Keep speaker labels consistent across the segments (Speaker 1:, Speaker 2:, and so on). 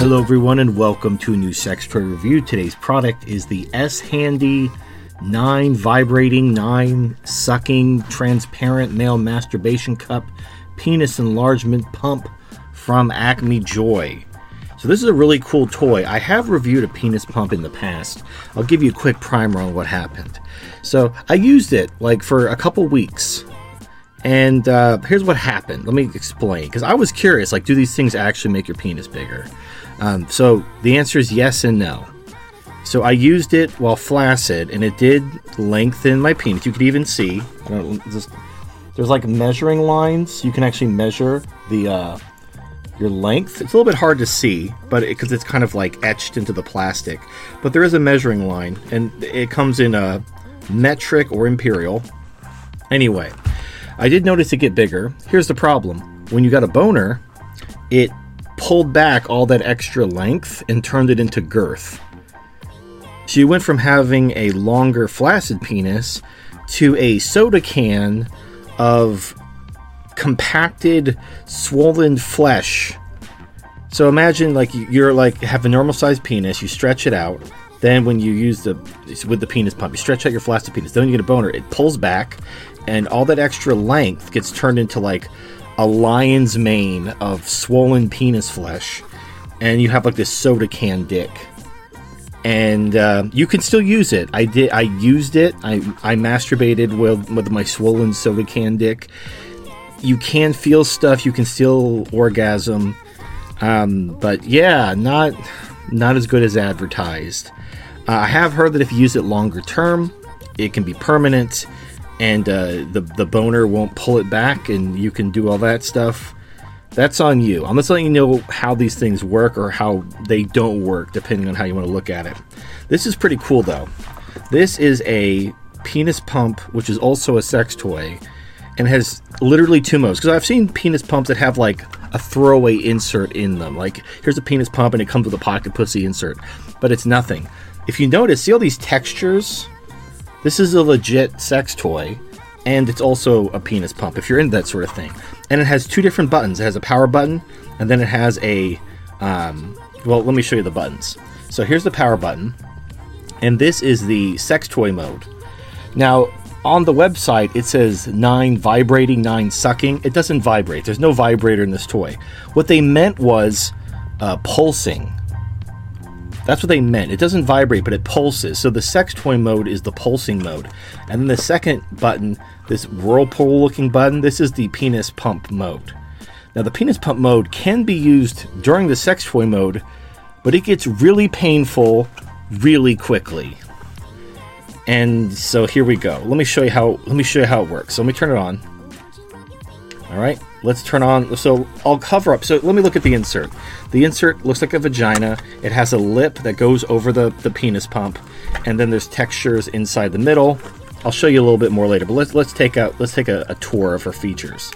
Speaker 1: Hello everyone and welcome to a new sex toy review. Today's product is the S-Handy 9 vibrating, 9 sucking, transparent male masturbation cup penis enlargement pump from Acme Joy. So this is a really cool toy. I have reviewed a penis pump in the past. I'll give you a quick primer on what happened. So I used it for a couple weeks. And here's what happened. Let me explain. Because I was curious, do these things actually make your penis bigger? So the answer is yes and no. So I used it while flaccid, and it did lengthen my penis. You could even see, there's measuring lines. You can actually measure the your length. It's a little bit hard to see, but because it's kind of etched into the plastic. But there is a measuring line, and it comes in a metric or imperial. Anyway, I did notice it get bigger. Here's the problem. When you got a boner, it pulled back all that extra length and turned it into girth. So you went from having a longer flaccid penis to a soda can of compacted, swollen flesh. So imagine you're have a normal sized penis, you stretch it out. Then when you use with the penis pump, you stretch out your flaccid penis. Then when you get a boner, it pulls back, and all that extra length gets turned into a lion's mane of swollen penis flesh, and you have this soda can dick. And you can still use it. I used it. I masturbated with my swollen soda can dick. You can feel stuff. You can still orgasm. But yeah, not as good as advertised. I have heard that if you use it longer term, it can be permanent, and the boner won't pull it back, and you can do all that stuff. That's on you. I'm just letting you know how these things work or how they don't work, depending on how you want to look at it. This is pretty cool, though. This is a penis pump, which is also a sex toy, and has literally 2 modes. Because I've seen penis pumps that have a throwaway insert in them. Here's a penis pump, and it comes with a pocket pussy insert. But it's nothing. If you notice, see all these textures? This is a legit sex toy, and it's also a penis pump, if you're into that sort of thing. And it has 2 different buttons. It has a power button, and then it has a... well, let me show you the buttons. So here's the power button, and this is the sex toy mode. Now, on the website, it says 9 vibrating, 9 sucking. It doesn't vibrate. There's no vibrator in this toy. What they meant was pulsing. That's what they meant. It doesn't vibrate, but it pulses. So the sex toy mode is the pulsing mode. And then the second button, this whirlpool-looking button, this is the penis pump mode. Now, the penis pump mode can be used during the sex toy mode, but it gets really painful really quickly. And so here we go. Let me show you how it works. So let me turn it on. All right, let's turn on. So I'll cover up. So let me look at the insert. The insert looks like a vagina. It has a lip that goes over the penis pump, and then there's textures inside the middle. I'll show you a little bit more later, but let's take a tour of her features.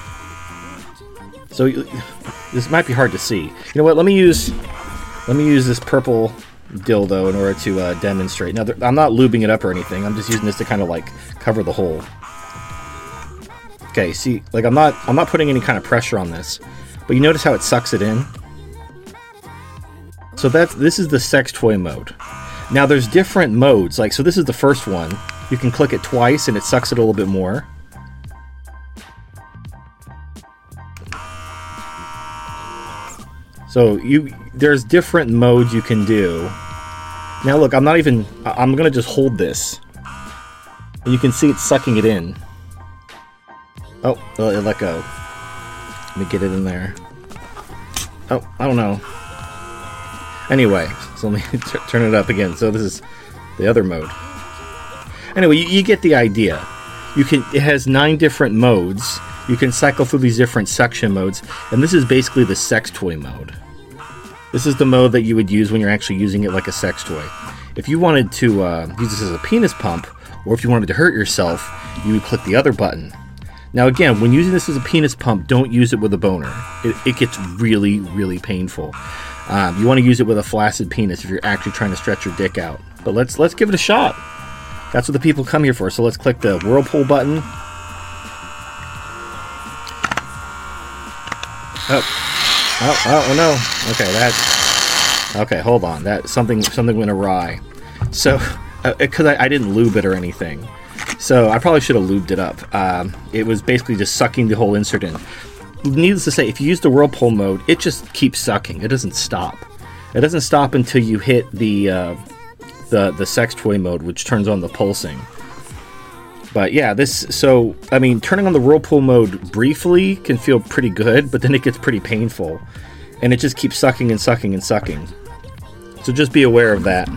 Speaker 1: So this might be hard to see. You know what? Let me use this purple dildo in order to demonstrate. Now I'm not lubing it up or anything. I'm just using this to kind of cover the hole. Okay, see, I'm not putting any kind of pressure on this, but you notice how it sucks it in. So this is the sex toy mode. Now there's different modes. So this is the first one. You can click it twice and it sucks it a little bit more. So there's different modes you can do. Now look, I'm gonna just hold this, and you can see it's sucking it in. Oh, it let go. Let me get it in there. Oh, I don't know. Anyway, so let me turn it up again. So this is the other mode. Anyway, you get the idea. It has 9 different modes. You can cycle through these different suction modes, and this is basically the sex toy mode. This is the mode that you would use when you're actually using it like a sex toy. If you wanted to use this as a penis pump, or if you wanted to hurt yourself, you would click the other button. Now again, when using this as a penis pump, don't use it with a boner. It gets really, really painful. You want to use it with a flaccid penis if you're actually trying to stretch your dick out. But let's give it a shot. That's what the people come here for. So let's click the whirlpool button. Oh no. Okay, Okay, hold on. That something went awry. So, because I didn't lube it or anything, so I probably should have lubed it up. It was basically just sucking the whole insert in. Needless to say, if you use the whirlpool mode, it just keeps sucking. It doesn't stop. It doesn't stop until you hit the sex toy mode, which turns on the pulsing. But yeah, turning on the whirlpool mode briefly can feel pretty good, but then it gets pretty painful. And it just keeps sucking and sucking and sucking. So just be aware of that.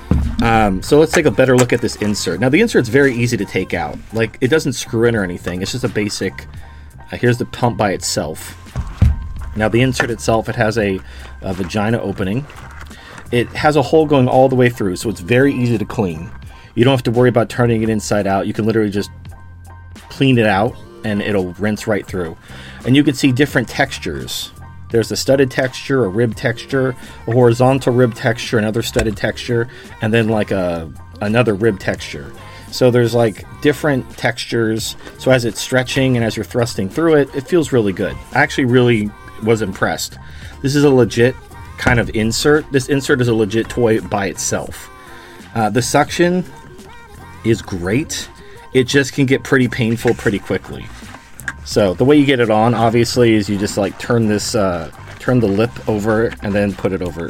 Speaker 1: So let's take a better look at this insert. Now the insert's very easy to take out. Like, it doesn't screw in or anything. It's just a basic, here's the pump by itself. Now the insert itself, it has a vagina opening. It has a hole going all the way through, so it's very easy to clean. You don't have to worry about turning it inside out. You can literally just clean it out and it'll rinse right through. And you can see different textures. There's a studded texture, a rib texture, a horizontal rib texture, another studded texture, and then like another rib texture. So there's like different textures. So as it's stretching and as you're thrusting through it, it feels really good. I actually really was impressed. This is a legit kind of insert. This insert is a legit toy by itself. The suction is great. It just can get pretty painful pretty quickly. So the way you get it on, obviously, is you just like turn the lip over and then put it over.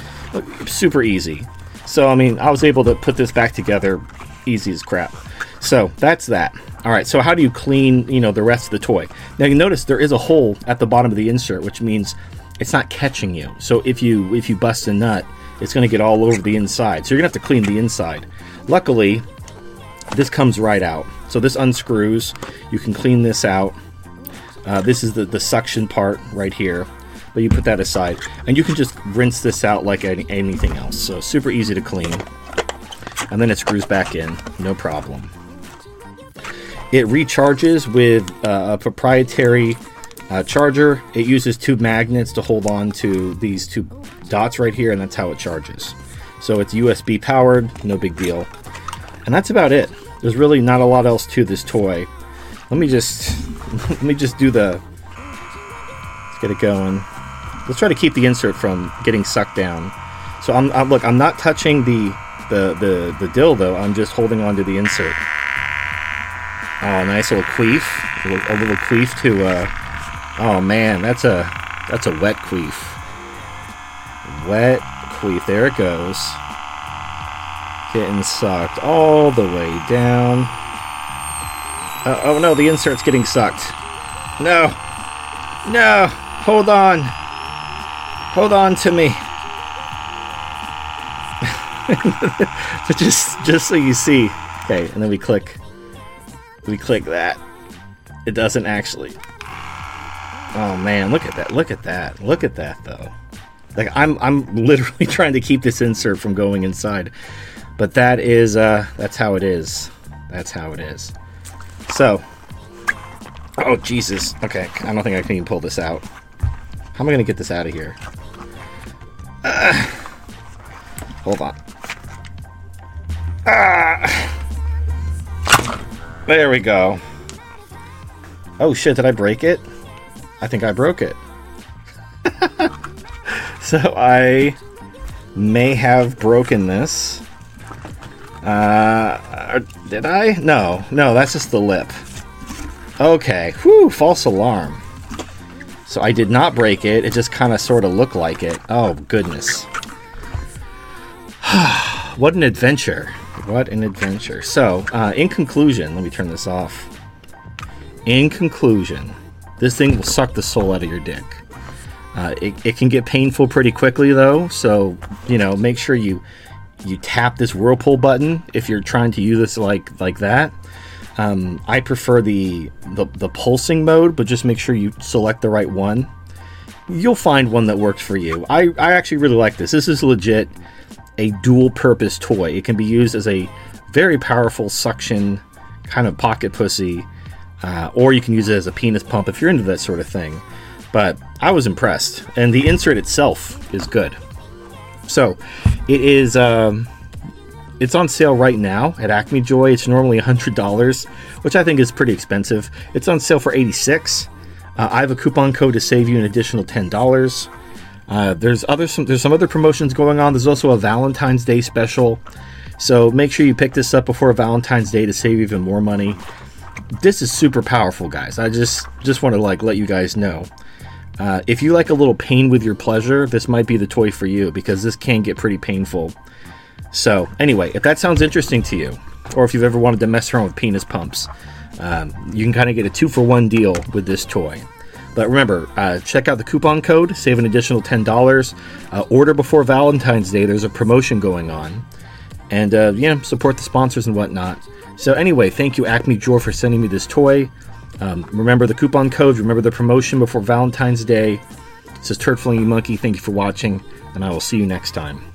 Speaker 1: Super easy. So I mean, I was able to put this back together easy as crap. So that's that. All right, so how do you clean, the rest of the toy? Now you notice there is a hole at the bottom of the insert, which means it's not catching you. So if you bust a nut, it's going to get all over the inside. So you're going to have to clean the inside. Luckily, this comes right out. So this unscrews. You can clean this out. This is the suction part right here. But you put that aside. And you can just rinse this out like anything else. So super easy to clean. And then it screws back in. No problem. It recharges with a proprietary charger. It uses two magnets to hold on to these two dots right here, and that's how it charges. So it's USB powered, no big deal. And that's about it. There's really not a lot else to this toy. Let me just do let's get it going. Let's try to keep the insert from getting sucked down. So I'm not touching the dildo. I'm just holding on to the insert. Oh, nice little queef. A little queef to oh man, that's a wet queef. Wet queef. There it goes. Getting sucked all the way down. Oh no, the insert's getting sucked. No. Hold on to me. So just so you see. Okay, and then we click that. It doesn't actually. Oh man, look at that though. Like I'm literally trying to keep this insert from going inside. But that's how it is. So, oh Jesus. Okay, I don't think I can even pull this out. How am I gonna get this out of here? Hold on. There we go. Oh shit, did I break it? I think I broke it. So I may have broken this. Did I? No, that's just the lip. Okay, whew, false alarm. So I did not break it, it just kind of sort of looked like it. Oh, goodness. What an adventure. So, in conclusion, let me turn this off. In conclusion, this thing will suck the soul out of your dick. It can get painful pretty quickly, though, so, make sure you tap this whirlpool button if you're trying to use this like that. I prefer the pulsing mode, but just make sure you select the right one. You'll find one that works for you. I actually really like this. This is legit a dual-purpose toy. It can be used as a very powerful suction kind of pocket pussy, or you can use it as a penis pump if you're into that sort of thing. But I was impressed, and the insert itself is good. So it is. It's on sale right now at Acme Joy. It's normally $100, which I think is pretty expensive. It's on sale for $86. I have a coupon code to save you an additional $10. There's some other promotions going on. There's also a Valentine's Day special, so make sure you pick this up before Valentine's Day to save even more money. This is super powerful, guys. I just want to let you guys know. If you like a little pain with your pleasure, this might be the toy for you, because this can get pretty painful. So anyway, if that sounds interesting to you, or if you've ever wanted to mess around with penis pumps, you can kind of get a 2-for-1 deal with this toy. But remember, check out the coupon code, save an additional $10. Order before Valentine's Day. There's a promotion going on. And, support the sponsors and whatnot. So anyway, thank you, Acme Drawer, for sending me this toy. Remember the coupon code. Remember the promotion before Valentine's Day. This is Turd Flinging Monkey. Thank you for watching, and I will see you next time.